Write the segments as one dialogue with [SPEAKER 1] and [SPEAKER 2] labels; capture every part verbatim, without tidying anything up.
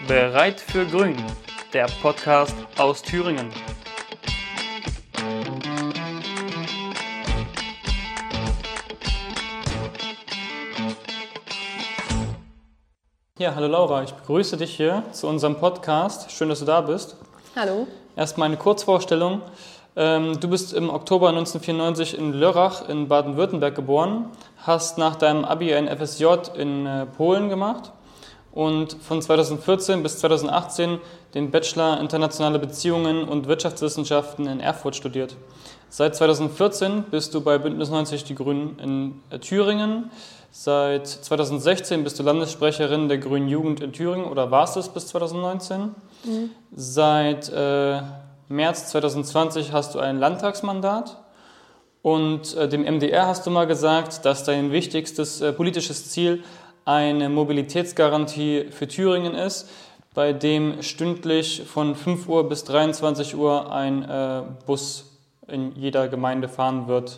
[SPEAKER 1] Bereit für Grün, der Podcast aus Thüringen. Ja, hallo Laura, ich begrüße dich hier zu unserem Podcast. Schön, dass du da bist.
[SPEAKER 2] Hallo.
[SPEAKER 1] Erstmal eine Kurzvorstellung. Du bist im Oktober neunzehnhundertvierundneunzig in Lörrach in Baden-Württemberg geboren, hast nach deinem Abi ein F S J in Polen gemacht und von zweitausendvierzehn bis zweitausendachtzehn den Bachelor Internationale Beziehungen und Wirtschaftswissenschaften in Erfurt studiert. Seit zweitausendvierzehn bist du bei Bündnis neunzig Die Grünen in Thüringen. Seit zweitausendsechzehn bist du Landessprecherin der Grünen Jugend in Thüringen oder warst es bis zweitausendneunzehn. Mhm. Seit äh, März zweitausendzwanzig hast du ein Landtagsmandat und äh, dem M D R hast du mal gesagt, dass dein wichtigstes äh, politisches Ziel eine Mobilitätsgarantie für Thüringen ist, bei dem stündlich von fünf Uhr bis dreiundzwanzig Uhr ein äh, Bus in jeder Gemeinde fahren wird.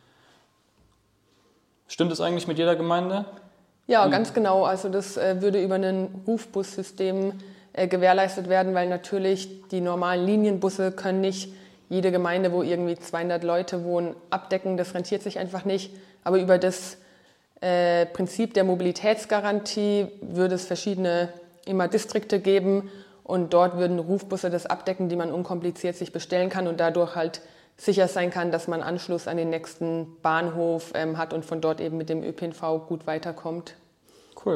[SPEAKER 1] Stimmt das eigentlich mit jeder Gemeinde?
[SPEAKER 2] Ja, ganz genau. Also das äh, würde über ein Rufbussystem äh, gewährleistet werden, weil natürlich die normalen Linienbusse können nicht jede Gemeinde, wo irgendwie zweihundert Leute wohnen, abdecken. Das rentiert sich einfach nicht. Aber über das äh, Prinzip der Mobilitätsgarantie würde es verschiedene immer Distrikte geben und dort würden Rufbusse das abdecken, die man unkompliziert sich bestellen kann und dadurch halt sicher sein kann, dass man Anschluss an den nächsten Bahnhof ähm, hat und von dort eben mit dem Ö P N V gut weiterkommt.
[SPEAKER 1] Cool.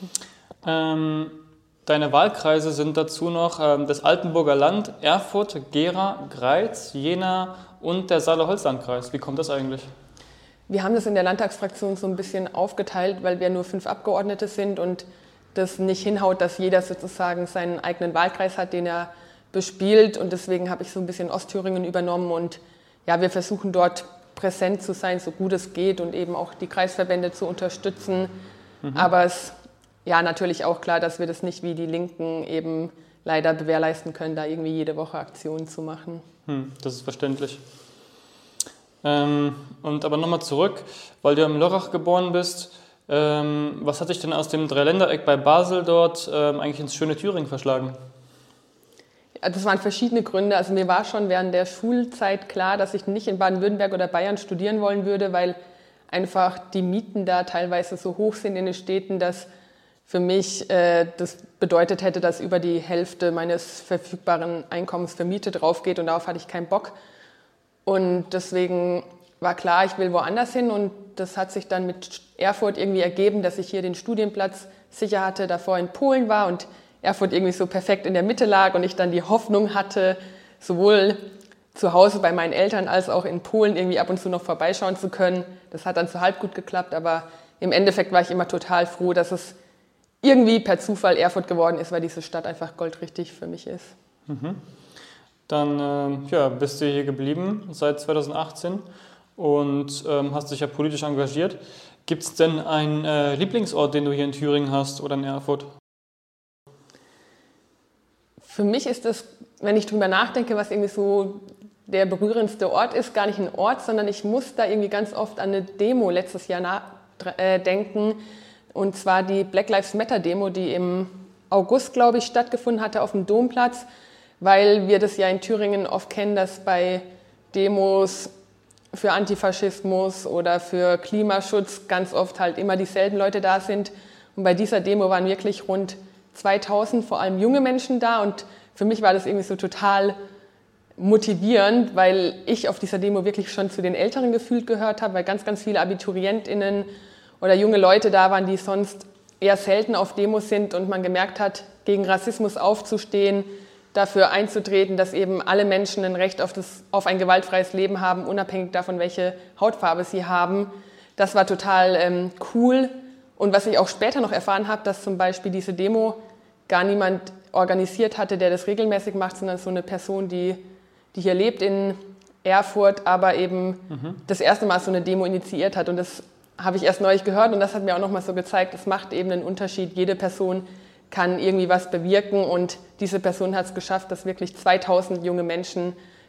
[SPEAKER 1] Ähm, deine Wahlkreise sind dazu noch ähm, das Altenburger Land, Erfurt, Gera, Greiz, Jena und der Saale-Holzland-Kreis. Wie kommt das eigentlich?
[SPEAKER 2] Wir haben das in der Landtagsfraktion so ein bisschen aufgeteilt, weil wir nur fünf Abgeordnete sind und das nicht hinhaut, dass jeder sozusagen seinen eigenen Wahlkreis hat, den er bespielt, und deswegen habe ich so ein bisschen Ostthüringen übernommen und ja, wir versuchen dort präsent zu sein, so gut es geht und eben auch die Kreisverbände zu unterstützen. Mhm. Aber es ist ja natürlich auch klar, dass wir das nicht wie die Linken eben leider gewährleisten können, da irgendwie jede Woche Aktionen zu machen.
[SPEAKER 1] Hm, das ist verständlich. Ähm, und aber nochmal zurück, weil du im Lörrach geboren bist, ähm, was hat dich denn aus dem Dreiländereck bei Basel dort ähm, eigentlich ins schöne Thüringen verschlagen?
[SPEAKER 2] Das waren verschiedene Gründe. Also mir war schon während der Schulzeit klar, dass ich nicht in Baden-Württemberg oder Bayern studieren wollen würde, weil einfach die Mieten da teilweise so hoch sind in den Städten, dass für mich äh, das bedeutet hätte, dass über die Hälfte meines verfügbaren Einkommens für Miete drauf geht und darauf hatte ich keinen Bock. Und deswegen war klar, ich will woanders hin und das hat sich dann mit Erfurt irgendwie ergeben, dass ich hier den Studienplatz sicher hatte, davor in Polen war und Erfurt irgendwie so perfekt in der Mitte lag und ich dann die Hoffnung hatte, sowohl zu Hause bei meinen Eltern als auch in Polen irgendwie ab und zu noch vorbeischauen zu können. Das hat dann so halb gut geklappt, aber im Endeffekt war ich immer total froh, dass es irgendwie per Zufall Erfurt geworden ist, weil diese Stadt einfach goldrichtig für mich ist.
[SPEAKER 1] Mhm. Dann äh, ja, bist du hier geblieben seit zweitausendachtzehn und ähm, hast dich ja politisch engagiert. Gibt es denn einen äh, Lieblingsort, den du hier in Thüringen hast oder in Erfurt?
[SPEAKER 2] Für mich ist das, wenn ich drüber nachdenke, was irgendwie so der berührendste Ort ist, gar nicht ein Ort, sondern ich muss da irgendwie ganz oft an eine Demo letztes Jahr nach, äh, denken. Und zwar die Black Lives Matter Demo, die im August, glaube ich, stattgefunden hatte auf dem Domplatz, weil wir das ja in Thüringen oft kennen, dass bei Demos für Antifaschismus oder für Klimaschutz ganz oft halt immer dieselben Leute da sind. Und bei dieser Demo waren wirklich rund zweitausend, vor allem junge Menschen da und für mich war das irgendwie so total motivierend, weil ich auf dieser Demo wirklich schon zu den Älteren gefühlt gehört habe, weil ganz, ganz viele AbiturientInnen oder junge Leute da waren, die sonst eher selten auf Demos sind und man gemerkt hat, gegen Rassismus aufzustehen, dafür einzutreten, dass eben alle Menschen ein Recht auf, das, auf ein gewaltfreies Leben haben, unabhängig davon, welche Hautfarbe sie haben. Das war total ähm, cool. Und was ich auch später noch erfahren habe, dass zum Beispiel diese Demo gar niemand organisiert hatte, der das regelmäßig macht, sondern so eine Person, die, die hier lebt in Erfurt, aber eben mhm. das erste Mal so eine Demo initiiert hat. Und das habe ich erst neulich gehört und das hat mir auch nochmal so gezeigt, es macht eben einen Unterschied. Jede Person kann irgendwie was bewirken und diese Person hat es geschafft, dass wirklich zweitausend junge Menschen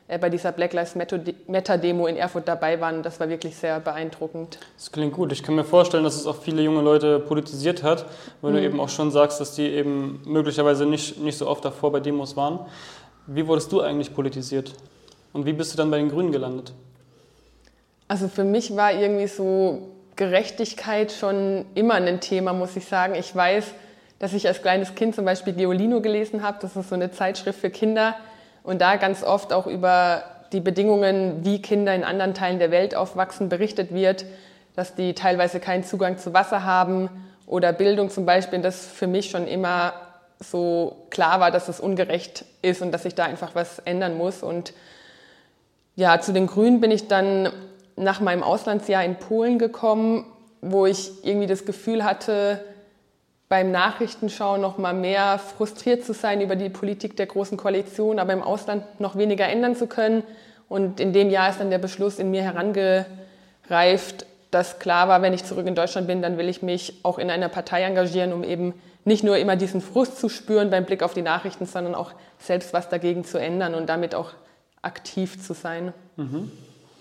[SPEAKER 2] äh, bei dieser Black Lives Matter-Demo in Erfurt dabei waren. Das war wirklich sehr beeindruckend.
[SPEAKER 1] Das klingt gut. Ich kann mir vorstellen, dass es auch viele junge Leute politisiert hat, weil mhm. du eben auch schon sagst, dass die eben möglicherweise nicht, nicht so oft davor bei Demos waren. Wie wurdest du eigentlich politisiert? Und wie bist du dann bei den Grünen gelandet?
[SPEAKER 2] Also für mich war irgendwie so Gerechtigkeit schon immer ein Thema, muss ich sagen. Ich weiß, dass ich als kleines Kind zum Beispiel Geolino gelesen habe. Das ist so eine Zeitschrift für Kinder. Und da ganz oft auch über die Bedingungen, wie Kinder in anderen Teilen der Welt aufwachsen, berichtet wird, dass die teilweise keinen Zugang zu Wasser haben oder Bildung zum Beispiel. Das für mich schon immer so klar war, dass es ungerecht ist und dass sich da einfach was ändern muss. Und ja, zu den Grünen bin ich dann nach meinem Auslandsjahr in Polen gekommen, wo ich irgendwie das Gefühl hatte, beim Nachrichtenschauen noch mal mehr frustriert zu sein über die Politik der Großen Koalition, aber im Ausland noch weniger ändern zu können. Und in dem Jahr ist dann der Beschluss in mir herangereift, dass klar war, wenn ich zurück in Deutschland bin, dann will ich mich auch in einer Partei engagieren, um eben nicht nur immer diesen Frust zu spüren beim Blick auf die Nachrichten, sondern auch selbst was dagegen zu ändern und damit auch aktiv zu sein.
[SPEAKER 1] Mhm.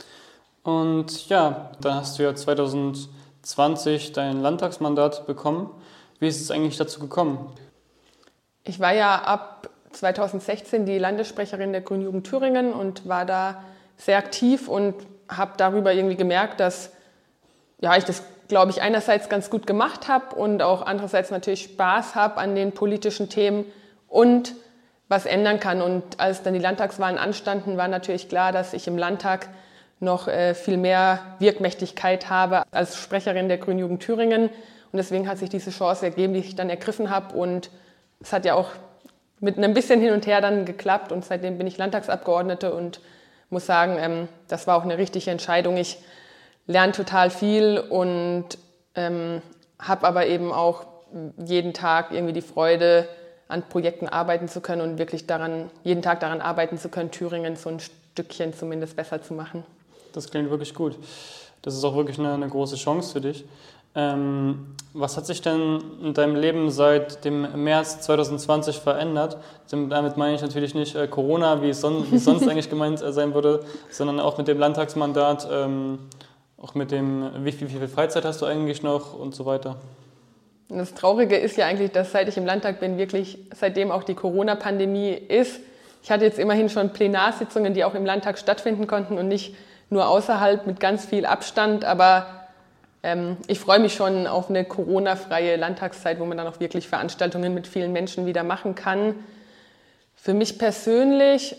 [SPEAKER 1] Und ja, dann hast du ja zwanzig zwanzig dein Landtagsmandat bekommen. Wie ist es eigentlich dazu gekommen?
[SPEAKER 2] Ich war ja ab zwanzig sechzehn die Landessprecherin der Grünen Jugend Thüringen und war da sehr aktiv und habe darüber irgendwie gemerkt, dass ja, ich das, glaube ich, einerseits ganz gut gemacht habe und auch andererseits natürlich Spaß habe an den politischen Themen und was ändern kann. Und als dann die Landtagswahlen anstanden, war natürlich klar, dass ich im Landtag noch äh, viel mehr Wirkmächtigkeit habe als Sprecherin der Grünen Jugend Thüringen. Und deswegen hat sich diese Chance ergeben, die ich dann ergriffen habe. Und es hat ja auch mit einem bisschen hin und her dann geklappt. Und seitdem bin ich Landtagsabgeordnete und muss sagen, ähm, das war auch eine richtige Entscheidung. Ich lerne total viel und ähm, habe aber eben auch jeden Tag irgendwie die Freude, an Projekten arbeiten zu können und wirklich daran, jeden Tag daran arbeiten zu können, Thüringen so ein Stückchen zumindest besser zu machen.
[SPEAKER 1] Das klingt wirklich gut. Das ist auch wirklich eine, eine große Chance für dich. Ähm, was hat sich denn in deinem Leben seit dem März zwanzig zwanzig verändert? Damit meine ich natürlich nicht äh, Corona, wie es, son- wie es sonst eigentlich gemeint äh, sein würde, sondern auch mit dem Landtagsmandat, ähm, auch mit dem, wie viel, wie viel Freizeit hast du eigentlich noch und so weiter.
[SPEAKER 2] Und das Traurige ist ja eigentlich, dass seit ich im Landtag bin, wirklich seitdem auch die Corona-Pandemie ist. Ich hatte jetzt immerhin schon Plenarsitzungen, die auch im Landtag stattfinden konnten und nicht nur außerhalb mit ganz viel Abstand. Aber ähm, ich freue mich schon auf eine Corona-freie Landtagszeit, wo man dann auch wirklich Veranstaltungen mit vielen Menschen wieder machen kann. Für mich persönlich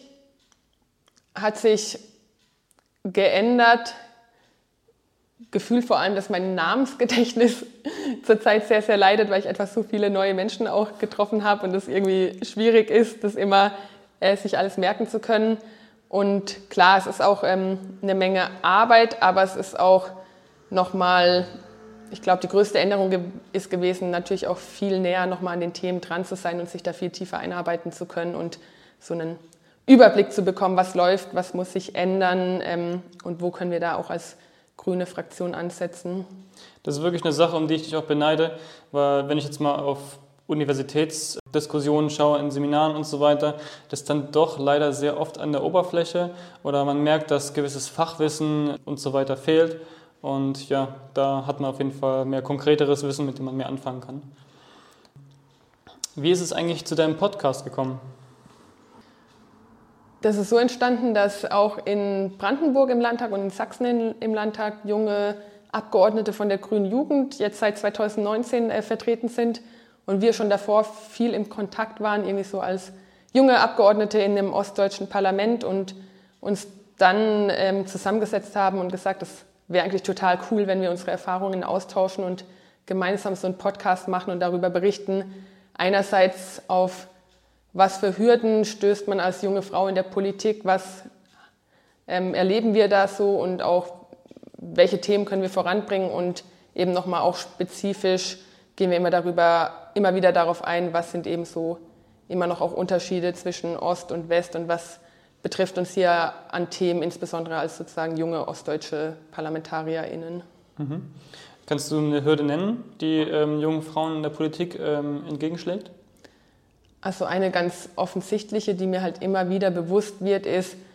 [SPEAKER 2] hat sich geändert, Gefühl vor allem, dass mein Namensgedächtnis zurzeit sehr, sehr leidet, weil ich einfach so viele neue Menschen auch getroffen habe und es irgendwie schwierig ist, das immer äh, sich alles merken zu können. Und klar, es ist auch ähm, eine Menge Arbeit, aber es ist auch nochmal, ich glaube, die größte Änderung ge- ist gewesen, natürlich auch viel näher nochmal an den Themen dran zu sein und sich da viel tiefer einarbeiten zu können und so einen Überblick zu bekommen, was läuft, was muss sich ändern ähm, und wo können wir da auch als grüne Fraktion ansetzen.
[SPEAKER 1] Das ist wirklich eine Sache, um die ich dich auch beneide, weil wenn ich jetzt mal auf Universitätsdiskussionen schaue, in Seminaren und so weiter, das ist dann doch leider sehr oft an der Oberfläche oder man merkt, dass gewisses Fachwissen und so weiter fehlt und ja, da hat man auf jeden Fall mehr konkreteres Wissen, mit dem man mehr anfangen kann. Wie ist es eigentlich zu deinem Podcast gekommen?
[SPEAKER 2] Das ist so entstanden, dass auch in Brandenburg im Landtag und in Sachsen im Landtag junge Abgeordnete von der Grünen Jugend jetzt seit zwanzig neunzehn äh, vertreten sind und wir schon davor viel im Kontakt waren, irgendwie so als junge Abgeordnete in einem ostdeutschen Parlament und uns dann ähm, zusammengesetzt haben und gesagt, das wäre eigentlich total cool, wenn wir unsere Erfahrungen austauschen und gemeinsam so einen Podcast machen und darüber berichten. Einerseits auf was für Hürden stößt man als junge Frau in der Politik, was ähm, erleben wir da so und auch welche Themen können wir voranbringen und eben nochmal auch spezifisch gehen wir immer darüber, immer wieder darauf ein, was sind eben so immer noch auch Unterschiede zwischen Ost und West und was betrifft uns hier an Themen, insbesondere als sozusagen junge ostdeutsche ParlamentarierInnen.
[SPEAKER 1] Mhm. Kannst du eine Hürde nennen, die ähm, jungen Frauen in der Politik ähm, entgegenschlägt?
[SPEAKER 2] Also eine ganz offensichtliche, die mir halt immer wieder bewusst wird, ist,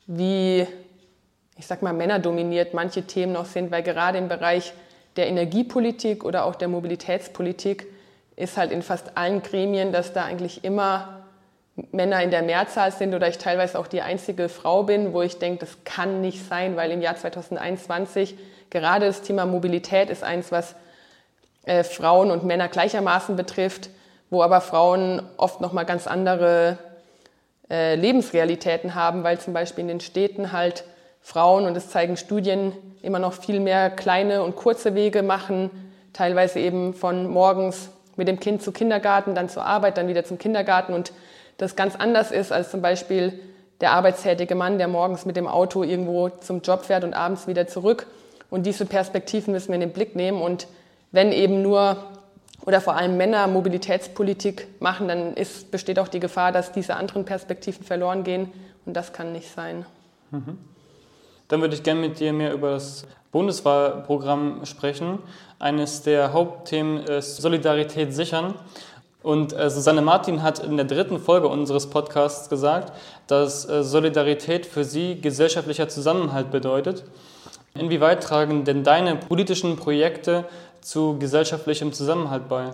[SPEAKER 2] wie, ich sag mal, männerdominiert manche Themen noch sind, weil gerade im Bereich der Energiepolitik oder auch der Mobilitätspolitik ist halt in fast allen Gremien, dass da eigentlich immer Männer in der Mehrzahl sind oder ich teilweise auch die einzige Frau bin, wo ich denke, das kann nicht sein, weil im Jahr zweitausendeinundzwanzig gerade das Thema Mobilität ist eins, was äh, Frauen und Männer gleichermaßen betrifft, wo aber Frauen oft nochmal ganz andere äh, Lebensrealitäten haben, weil zum Beispiel in den Städten halt Frauen, und das zeigen Studien, immer noch viel mehr kleine und kurze Wege machen, teilweise eben von morgens mit dem Kind zu Kindergarten, dann zur Arbeit, dann wieder zum Kindergarten und das ganz anders ist als zum Beispiel der arbeitstätige Mann, der morgens mit dem Auto irgendwo zum Job fährt und abends wieder zurück. Und diese Perspektiven müssen wir in den Blick nehmen. Und wenn eben nur oder vor allem Männer Mobilitätspolitik machen, dann ist, besteht auch die Gefahr, dass diese anderen Perspektiven verloren gehen. Und das kann nicht sein.
[SPEAKER 1] Mhm. Dann würde ich gerne mit dir mehr über das Bundeswahlprogramm sprechen. Eines der Hauptthemen ist Solidarität sichern. Und äh, Susanne Martin hat in der dritten Folge unseres Podcasts gesagt, dass äh, Solidarität für sie gesellschaftlicher Zusammenhalt bedeutet. Inwieweit tragen denn deine politischen Projekte zu gesellschaftlichem Zusammenhalt bei?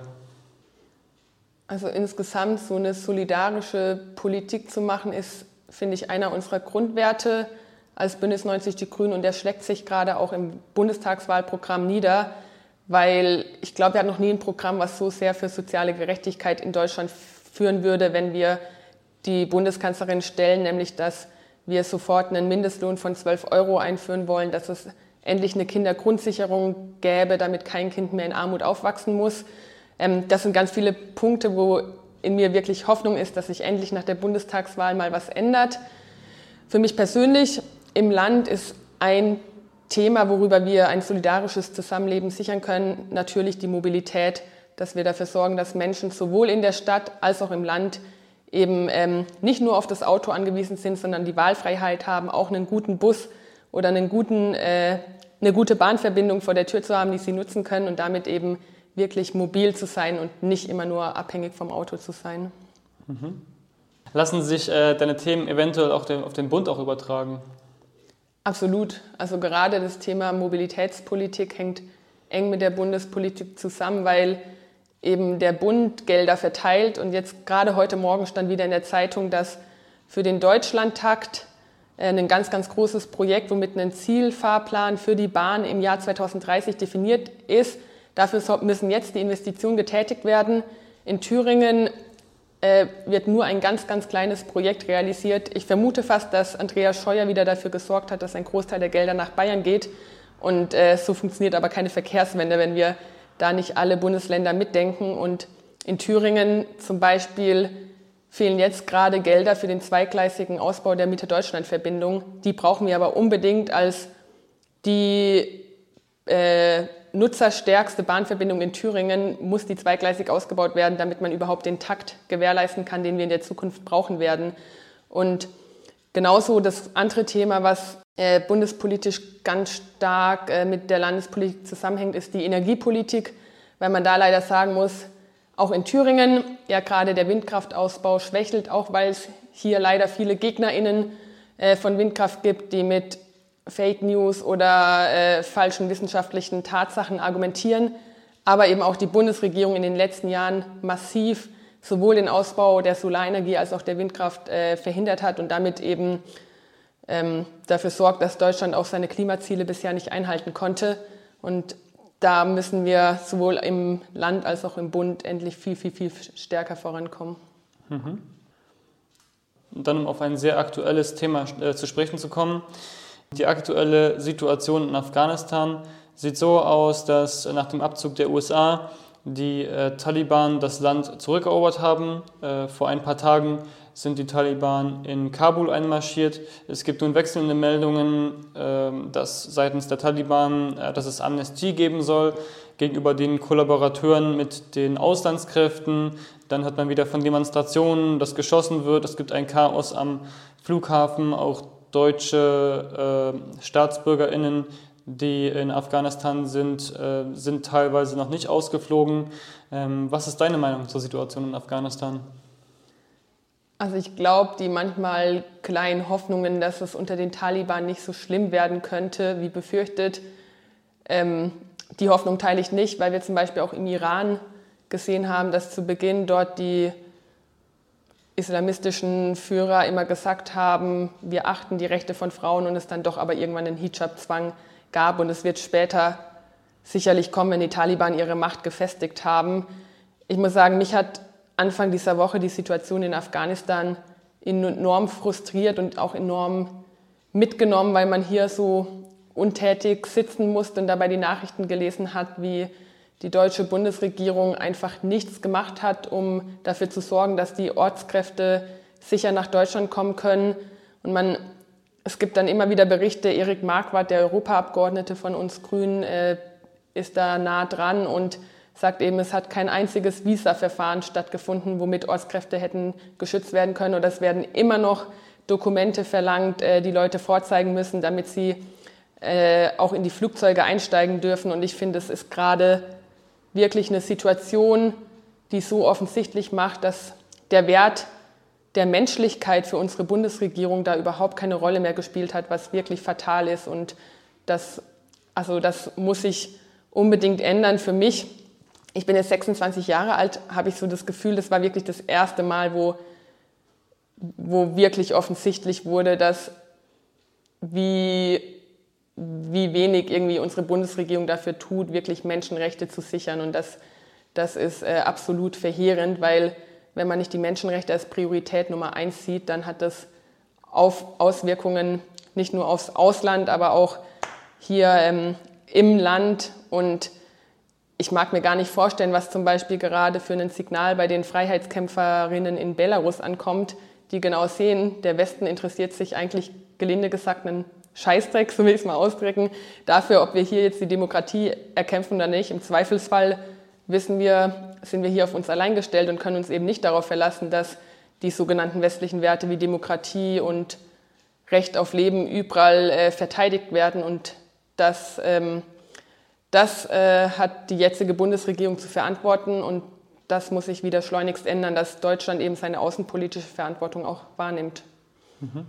[SPEAKER 2] Also insgesamt so eine solidarische Politik zu machen, ist, finde ich, einer unserer Grundwerte als Bündnis neunzig Die Grünen und der schlägt sich gerade auch im Bundestagswahlprogramm nieder, weil ich glaube, wir hatten noch nie ein Programm, was so sehr für soziale Gerechtigkeit in Deutschland führen würde, wenn wir die Bundeskanzlerin stellen, nämlich dass wir sofort einen Mindestlohn von zwölf Euro einführen wollen, dass es endlich eine Kindergrundsicherung gäbe, damit kein Kind mehr in Armut aufwachsen muss. Das sind ganz viele Punkte, wo in mir wirklich Hoffnung ist, dass sich endlich nach der Bundestagswahl mal was ändert. Für mich persönlich im Land ist ein Thema, worüber wir ein solidarisches Zusammenleben sichern können, natürlich die Mobilität, dass wir dafür sorgen, dass Menschen sowohl in der Stadt als auch im Land eben ähm, nicht nur auf das Auto angewiesen sind, sondern die Wahlfreiheit haben, auch einen guten Bus oder einen guten, äh, eine gute Bahnverbindung vor der Tür zu haben, die sie nutzen können und damit eben wirklich mobil zu sein und nicht immer nur abhängig vom Auto zu sein.
[SPEAKER 1] Mhm. Lassen sich äh, deine Themen eventuell auch den, auf den Bund auch übertragen?
[SPEAKER 2] Absolut. Also gerade das Thema Mobilitätspolitik hängt eng mit der Bundespolitik zusammen, weil eben der Bund Gelder verteilt. Und jetzt gerade heute Morgen stand wieder in der Zeitung, dass für den Deutschlandtakt ein ganz, ganz großes Projekt, womit ein Zielfahrplan für die Bahn im Jahr zweitausenddreißig definiert ist. Dafür müssen jetzt die Investitionen getätigt werden. In Thüringen äh, wird nur ein ganz, ganz kleines Projekt realisiert. Ich vermute fast, dass Andreas Scheuer wieder dafür gesorgt hat, dass ein Großteil der Gelder nach Bayern geht. Und äh, so funktioniert aber keine Verkehrswende, wenn wir da nicht alle Bundesländer mitdenken. Und in Thüringen zum Beispiel fehlen jetzt gerade Gelder für den zweigleisigen Ausbau der Mitte-Deutschland-Verbindung. Die brauchen wir aber unbedingt als die äh, nutzerstärkste Bahnverbindung in Thüringen, muss die zweigleisig ausgebaut werden, damit man überhaupt den Takt gewährleisten kann, den wir in der Zukunft brauchen werden. Und genauso das andere Thema, was äh, bundespolitisch ganz stark äh, mit der Landespolitik zusammenhängt, ist die Energiepolitik, weil man da leider sagen muss, auch in Thüringen, ja gerade der Windkraftausbau schwächelt, auch weil es hier leider viele GegnerInnen äh, von Windkraft gibt, die mit Fake News oder äh, falschen wissenschaftlichen Tatsachen argumentieren, aber eben auch die Bundesregierung in den letzten Jahren massiv sowohl den Ausbau der Solarenergie als auch der Windkraft äh, verhindert hat und damit eben ähm, dafür sorgt, dass Deutschland auch seine Klimaziele bisher nicht einhalten konnte. Und da müssen wir sowohl im Land als auch im Bund endlich viel, viel, viel stärker vorankommen.
[SPEAKER 1] Mhm. Und dann, um auf ein sehr aktuelles Thema äh, zu sprechen zu kommen. Die aktuelle Situation in Afghanistan sieht so aus, dass nach dem Abzug der U S A die äh, Taliban das Land zurückerobert haben. Äh, vor ein paar Tagen sind die Taliban in Kabul einmarschiert. Es gibt nun wechselnde Meldungen, äh, dass seitens der Taliban, äh, dass es Amnestie geben soll gegenüber den Kollaborateuren mit den Auslandskräften. Dann hat man wieder von Demonstrationen, dass geschossen wird. Es gibt ein Chaos am Flughafen, auch deutsche äh, StaatsbürgerInnen, die in Afghanistan sind, äh, sind teilweise noch nicht ausgeflogen. Ähm, was ist deine Meinung zur Situation in Afghanistan?
[SPEAKER 2] Also ich glaube, die manchmal kleinen Hoffnungen, dass es unter den Taliban nicht so schlimm werden könnte, wie befürchtet, ähm, die Hoffnung teile ich nicht, weil wir zum Beispiel auch im Iran gesehen haben, dass zu Beginn dort die islamistischen Führer immer gesagt haben, wir achten die Rechte von Frauen und es dann doch aber irgendwann einen Hijab-Zwang gab. Und es wird später sicherlich kommen, wenn die Taliban ihre Macht gefestigt haben. Ich muss sagen, mich hat Anfang dieser Woche die Situation in Afghanistan enorm frustriert und auch enorm mitgenommen, weil man hier so untätig sitzen musste und dabei die Nachrichten gelesen hat, wie die deutsche Bundesregierung einfach nichts gemacht hat, um dafür zu sorgen, dass die Ortskräfte sicher nach Deutschland kommen können. Und man, es gibt dann immer wieder Berichte, Erik Marquardt, der Europaabgeordnete von uns Grünen, äh, ist da nah dran und sagt eben, es hat kein einziges Visa-Verfahren stattgefunden, womit Ortskräfte hätten geschützt werden können. Oder es werden immer noch Dokumente verlangt, äh, die Leute vorzeigen müssen, damit sie äh, auch in die Flugzeuge einsteigen dürfen. Und ich finde, es ist gerade wirklich eine Situation, die so offensichtlich macht, dass der Wert der Menschlichkeit für unsere Bundesregierung da überhaupt keine Rolle mehr gespielt hat, was wirklich fatal ist. Und das, also das muss sich unbedingt ändern. Für mich, ich bin jetzt sechsundzwanzig Jahre alt, habe ich so das Gefühl, das war wirklich das erste Mal, wo, wo wirklich offensichtlich wurde, dass wie wie wenig irgendwie unsere Bundesregierung dafür tut, wirklich Menschenrechte zu sichern. Und das, das ist äh, absolut verheerend, weil wenn man nicht die Menschenrechte als Priorität Nummer eins sieht, dann hat das auf Auswirkungen nicht nur aufs Ausland, aber auch hier ähm, im Land. Und ich mag mir gar nicht vorstellen, was zum Beispiel gerade für ein Signal bei den Freiheitskämpferinnen in Belarus ankommt, die genau sehen, der Westen interessiert sich eigentlich, gelinde gesagt, einen Scheißdreck, so will ich es mal ausdrücken, dafür, ob wir hier jetzt die Demokratie erkämpfen oder nicht. Im Zweifelsfall wissen wir, sind wir hier auf uns allein gestellt und können uns eben nicht darauf verlassen, dass die sogenannten westlichen Werte wie Demokratie und Recht auf Leben überall äh, verteidigt werden. Und das, ähm, das äh, hat die jetzige Bundesregierung zu verantworten und das muss sich wieder schleunigst ändern, dass Deutschland eben seine außenpolitische Verantwortung auch wahrnimmt.
[SPEAKER 1] Mhm.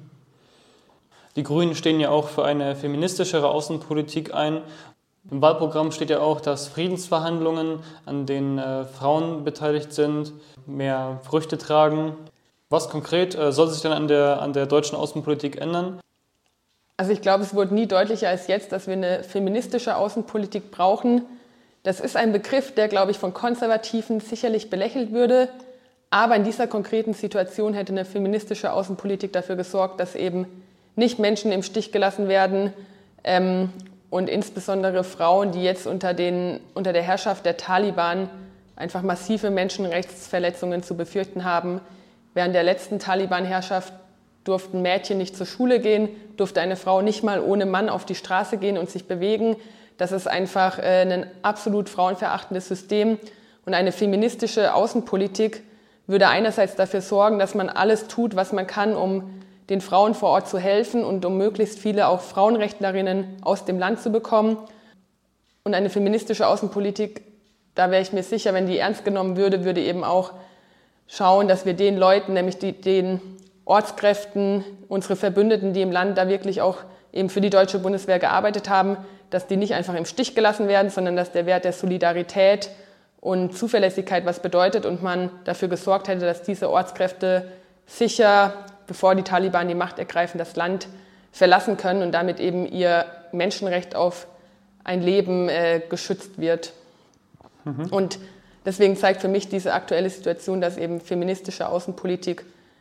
[SPEAKER 1] Die Grünen stehen ja auch für eine feministischere Außenpolitik ein. Im Wahlprogramm steht ja auch, dass Friedensverhandlungen, an denen äh, Frauen beteiligt sind, mehr Früchte tragen. Was konkret äh, soll sich denn an der, an der deutschen Außenpolitik ändern?
[SPEAKER 2] Also ich glaube, es wurde nie deutlicher als jetzt, dass wir eine feministische Außenpolitik brauchen. Das ist ein Begriff, der, glaube ich, von Konservativen sicherlich belächelt würde. Aber in dieser konkreten Situation hätte eine feministische Außenpolitik dafür gesorgt, dass eben nicht Menschen im Stich gelassen werden ähm, und insbesondere Frauen, die jetzt unter, den, unter der Herrschaft der Taliban einfach massive Menschenrechtsverletzungen zu befürchten haben. Während der letzten Taliban-Herrschaft durften Mädchen nicht zur Schule gehen, durfte eine Frau nicht mal ohne Mann auf die Straße gehen und sich bewegen. Das ist einfach äh, ein absolut frauenverachtendes System. Und eine feministische Außenpolitik würde einerseits dafür sorgen, dass man alles tut, was man kann, um den Frauen vor Ort zu helfen und um möglichst viele auch Frauenrechtlerinnen aus dem Land zu bekommen. Und eine feministische Außenpolitik, da wäre ich mir sicher, wenn die ernst genommen würde, würde eben auch schauen, dass wir den Leuten, nämlich die, den Ortskräften, unsere Verbündeten, die im Land da wirklich auch eben für die deutsche Bundeswehr gearbeitet haben, dass die nicht einfach im Stich gelassen werden, sondern dass der Wert der Solidarität und Zuverlässigkeit was bedeutet und man dafür gesorgt hätte, dass diese Ortskräfte sicher, bevor die Taliban die Macht ergreifen, das Land verlassen können und damit eben ihr Menschenrecht auf ein Leben äh, geschützt wird. Mhm. Und deswegen zeigt für mich diese aktuelle Situation, dass eben feministische Außenpolitik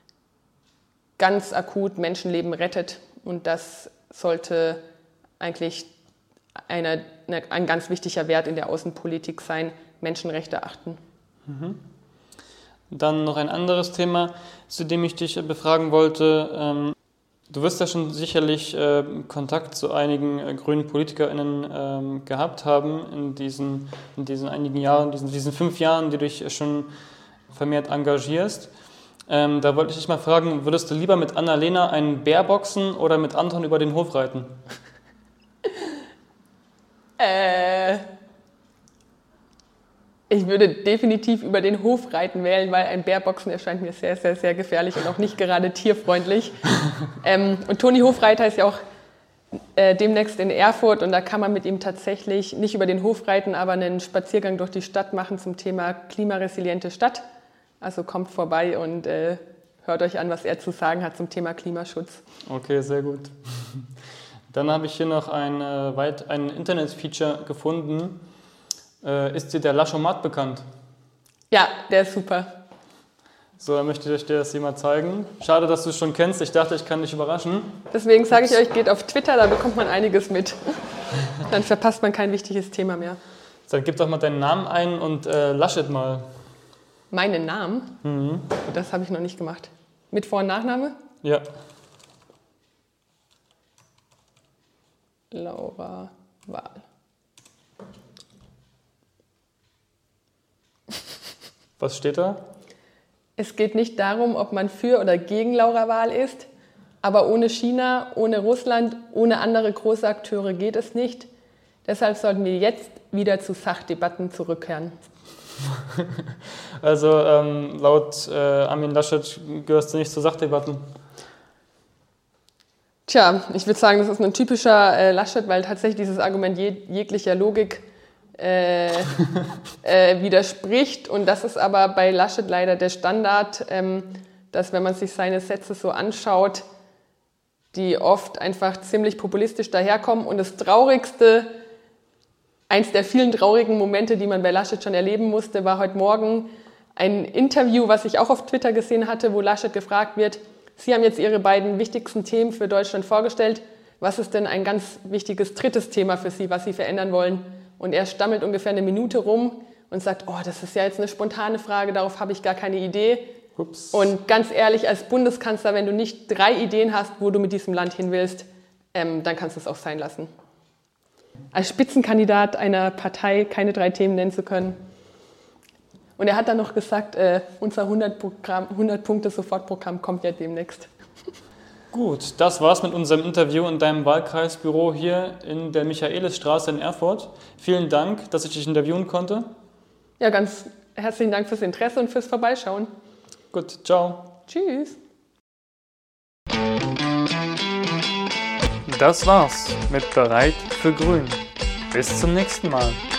[SPEAKER 2] ganz akut Menschenleben rettet und das sollte eigentlich eine, eine, ein ganz wichtiger Wert in der Außenpolitik sein, Menschenrechte achten.
[SPEAKER 1] Mhm. Dann noch ein anderes Thema, zu dem ich dich befragen wollte. Du wirst ja schon sicherlich Kontakt zu einigen grünen PolitikerInnen gehabt haben in diesen, in diesen einigen Jahren, diesen, diesen fünf Jahren, die du dich schon vermehrt engagierst. Da wollte ich dich mal fragen, würdest du lieber mit Annalena einen Bär boxen oder mit Anton über den Hof reiten?
[SPEAKER 2] Äh... Ich würde definitiv über den Hofreiten wählen, weil ein Bärboxen erscheint mir sehr, sehr, sehr gefährlich und auch nicht gerade tierfreundlich. ähm, und Toni Hofreiter ist ja auch äh, demnächst in Erfurt und da kann man mit ihm tatsächlich nicht über den Hof reiten, aber einen Spaziergang durch die Stadt machen zum Thema klimaresiliente Stadt. Also kommt vorbei und äh, hört euch an, was er zu sagen hat zum Thema Klimaschutz.
[SPEAKER 1] Okay, sehr gut. Dann habe ich hier noch ein, äh, weit, ein Internet-Feature gefunden. Äh, ist dir der Laschomat bekannt?
[SPEAKER 2] Ja, der ist super.
[SPEAKER 1] So, dann möchte ich dir das hier mal zeigen. Schade, dass du es schon kennst. Ich dachte, ich kann dich überraschen.
[SPEAKER 2] Deswegen sage ich euch, geht auf Twitter, da bekommt man einiges mit. Dann verpasst man kein wichtiges Thema mehr.
[SPEAKER 1] Dann gib doch mal deinen Namen ein und äh, Laschet mal.
[SPEAKER 2] Meinen Namen? Mhm. Das habe ich noch nicht gemacht. Mit Vor- und Nachname?
[SPEAKER 1] Ja.
[SPEAKER 2] Laura Wahl.
[SPEAKER 1] Was steht da?
[SPEAKER 2] Es geht nicht darum, ob man für oder gegen Laura Wahl ist, aber ohne China, ohne Russland, ohne andere große Akteure geht es nicht. Deshalb sollten wir jetzt wieder zu Sachdebatten zurückkehren.
[SPEAKER 1] Also ähm, laut äh, Armin Laschet gehörst du nicht zu Sachdebatten?
[SPEAKER 2] Tja, ich würde sagen, das ist ein typischer äh, Laschet, weil tatsächlich dieses Argument jeg jeglicher Logik äh, äh, widerspricht. Und das ist aber bei Laschet leider der Standard, ähm, dass wenn man sich seine Sätze so anschaut, die oft einfach ziemlich populistisch daherkommen. Und das Traurigste, eins der vielen traurigen Momente, die man bei Laschet schon erleben musste, war heute Morgen ein Interview, was ich auch auf Twitter gesehen hatte, wo Laschet gefragt wird, Sie haben jetzt Ihre beiden wichtigsten Themen für Deutschland vorgestellt. Was ist denn ein ganz wichtiges drittes Thema für Sie, was Sie verändern wollen? Und er stammelt ungefähr eine Minute rum und sagt, oh, das ist ja jetzt eine spontane Frage, darauf habe ich gar keine Idee. Ups. Und ganz ehrlich, als Bundeskanzler, wenn du nicht drei Ideen hast, wo du mit diesem Land hin willst, ähm, dann kannst du es auch sein lassen. Als Spitzenkandidat einer Partei keine drei Themen nennen zu können. Und er hat dann noch gesagt, äh, unser hundert-Punkte-Sofortprogramm kommt ja demnächst.
[SPEAKER 1] Gut, das war's mit unserem Interview in deinem Wahlkreisbüro hier in der Michaelisstraße in Erfurt. Vielen Dank, dass ich dich interviewen konnte.
[SPEAKER 2] Ja, ganz herzlichen Dank fürs Interesse und fürs Vorbeischauen.
[SPEAKER 1] Gut, ciao.
[SPEAKER 2] Tschüss.
[SPEAKER 1] Das war's mit Bereit für Grün. Bis zum nächsten Mal.